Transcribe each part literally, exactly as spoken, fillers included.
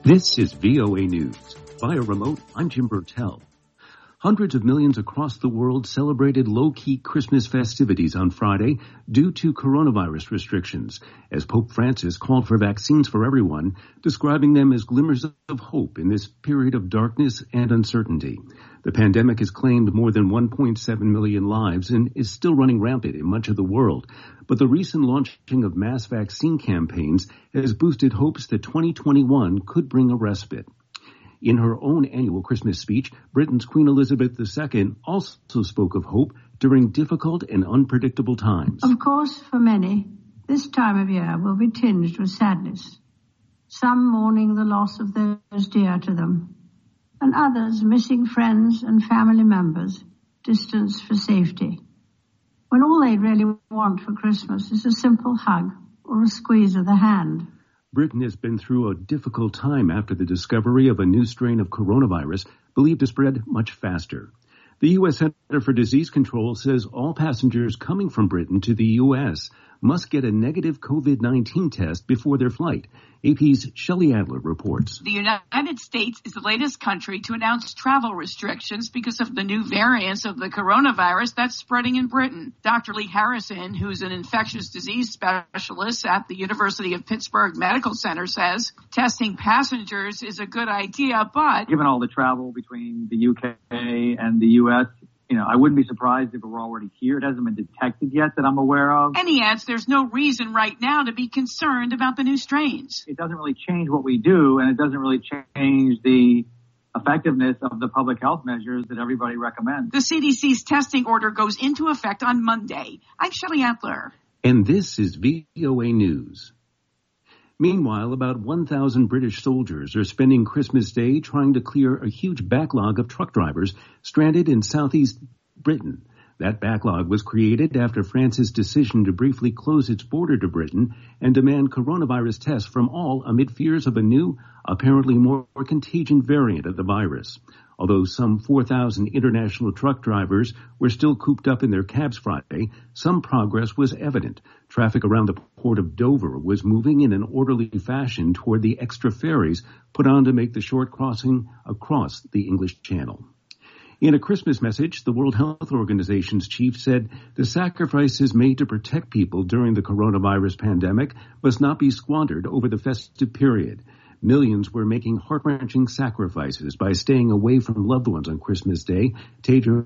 This is V O A News. Via remote, I'm Jim Burtell. Hundreds of millions across the world celebrated low-key Christmas festivities on Friday due to coronavirus restrictions, as Pope Francis called for vaccines for everyone, describing them as glimmers of hope in this period of darkness and uncertainty. The pandemic has claimed more than one point seven million lives and is still running rampant in much of the world. But the recent launching of mass vaccine campaigns has boosted hopes that twenty twenty-one could bring a respite. In her own annual Christmas speech, Britain's Queen Elizabeth the Second also spoke of hope during difficult and unpredictable times. Of course, for many, this time of year will be tinged with sadness. Some mourning the loss of those dear to them, and others missing friends and family members, distanced for safety, when all they really want for Christmas is a simple hug or a squeeze of the hand. Britain has been through a difficult time after the discovery of a new strain of coronavirus believed to spread much faster. The U S Center for Disease Control says all passengers coming from Britain to the U S must get a negative COVID nineteen test before their flight. A P's Shelley Adler reports. The United States is the latest country to announce travel restrictions because of the new variants of the coronavirus that's spreading in Britain. Doctor Lee Harrison, who's an infectious disease specialist at the University of Pittsburgh Medical Center, says testing passengers is a good idea, but given all the travel between the U K and the U S, you know, I wouldn't be surprised if it were already here. It hasn't been detected yet that I'm aware of. And he adds there's no reason right now to be concerned about the new strains. It doesn't really change what we do, and it doesn't really change the effectiveness of the public health measures that everybody recommends. The C D C's testing order goes into effect on Monday. I'm Shelley Adler. And this is V O A News. Meanwhile, about one thousand British soldiers are spending Christmas Day trying to clear a huge backlog of truck drivers stranded in southeast Britain. That backlog was created after France's decision to briefly close its border to Britain and demand coronavirus tests from all amid fears of a new, apparently more contagion variant of the virus. Although some four thousand international truck drivers were still cooped up in their cabs Friday, some progress was evident. Traffic around the port of Dover was moving in an orderly fashion toward the extra ferries put on to make the short crossing across the English Channel. In a Christmas message, the World Health Organization's chief said the sacrifices made to protect people during the coronavirus pandemic must not be squandered over the festive period. Millions were making heart-wrenching sacrifices by staying away from loved ones on Christmas Day, Tedros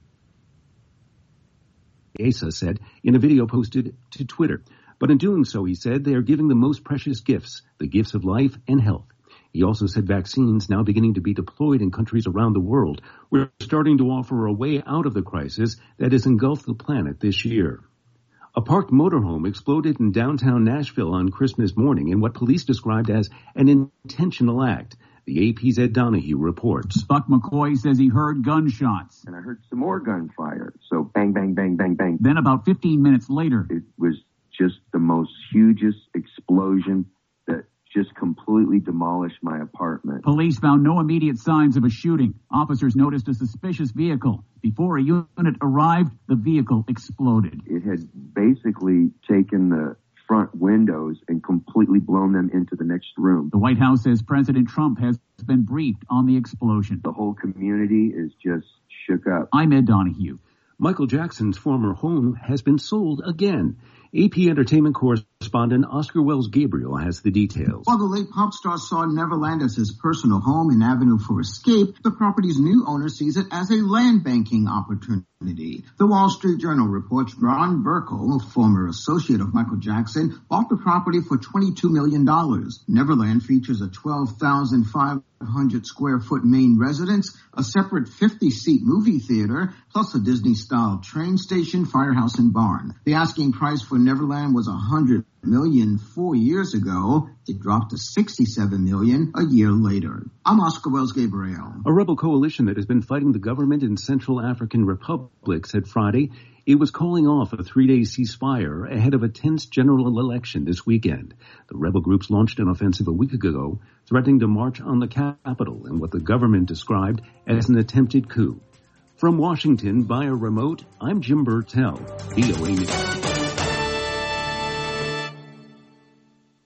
Asa said in a video posted to Twitter. But in doing so, he said, they are giving the most precious gifts, the gifts of life and health. He also said vaccines, now beginning to be deployed in countries around the world, were starting to offer a way out of the crisis that has engulfed the planet this year. A parked motorhome exploded in downtown Nashville on Christmas morning in what police described as an intentional act. The A P's Ed Donahue reports. Buck McCoy says he heard gunshots. And I heard some more gunfire. So bang, bang, bang, bang, bang. Then about fifteen minutes later, it was just the most hugest explosion that just completely demolished my apartment. Police found no immediate signs of a shooting. Officers noticed a suspicious vehicle. Before a unit arrived, the vehicle exploded. It had basically taken the front windows and completely blown them into the next room. The White House says President Trump has been briefed on the explosion. The whole community is just shook up. I'm Ed Donahue. Michael Jackson's former home has been sold again. A P Entertainment correspondent Oscar Wells Gabriel has the details. While the late pop star saw Neverland as his personal home and avenue for escape, the property's new owner sees it as a land banking opportunity. The Wall Street Journal reports Ron Burkle, a former associate of Michael Jackson, bought the property for twenty-two million dollars. Neverland features a twelve thousand five hundred square foot main residence, a separate fifty seat movie theater, plus a Disney-style train station, firehouse, and barn. The asking price for Neverland was one hundred million dollars four years ago. It dropped to sixty-seven million dollars a year later. I'm Oscar Wells Gabriel. A rebel coalition that has been fighting the government in Central African Republic said Friday it was calling off a three-day ceasefire ahead of a tense general election this weekend. The rebel groups launched an offensive a week ago, threatening to march on the capital in what the government described as an attempted coup. From Washington via remote, I'm Jim Burtell, V O A News.